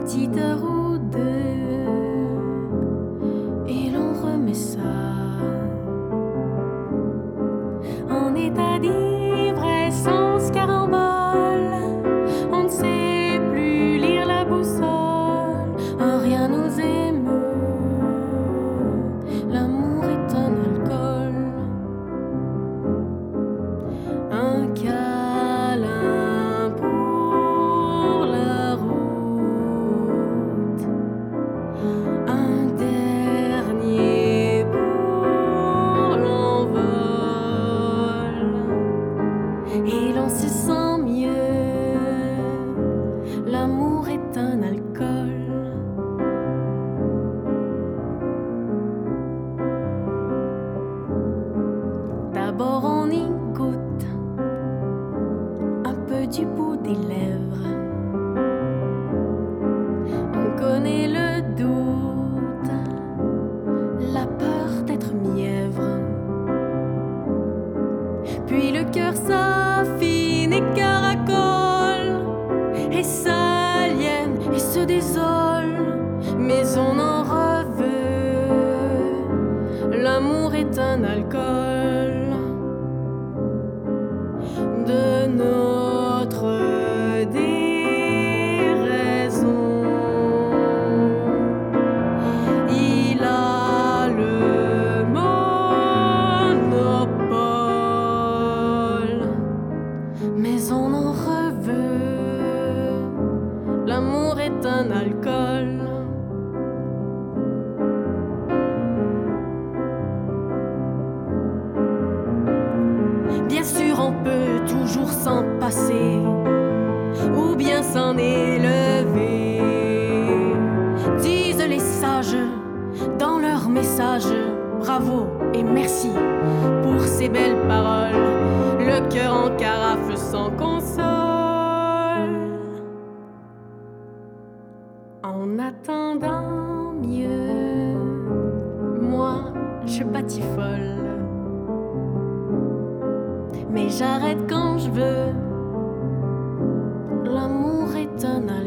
petite heure ou deux, et l'on remet ça en état d'ivresse, sans carambole. On ne sait plus lire la boussole, rien nous émeut. L'amour est un alcool, un câlin pour la route, un dernier pour l'envol, et l'on se sent mieux. L'amour est un alcool. D'abord on y goûte un peu du bout des lèvres. On connaît le doute, la peur d'être mièvre. Puis le cœur s'affine et caracole, et s'aliène et se désole, mais on en reveut. L'amour est un alcool de notre déraison. Il a le monopole, mais on en reveut. L'amour est un alcool. Bien sûr, on peut toujours s'en passer, ou bien s'en élever. Disent les sages dans leurs messages, bravo et merci pour ces belles paroles. Le cœur en carafe s'en console. En attendant mieux, moi je batifole, mais j'arrête quand je veux. L'amour est un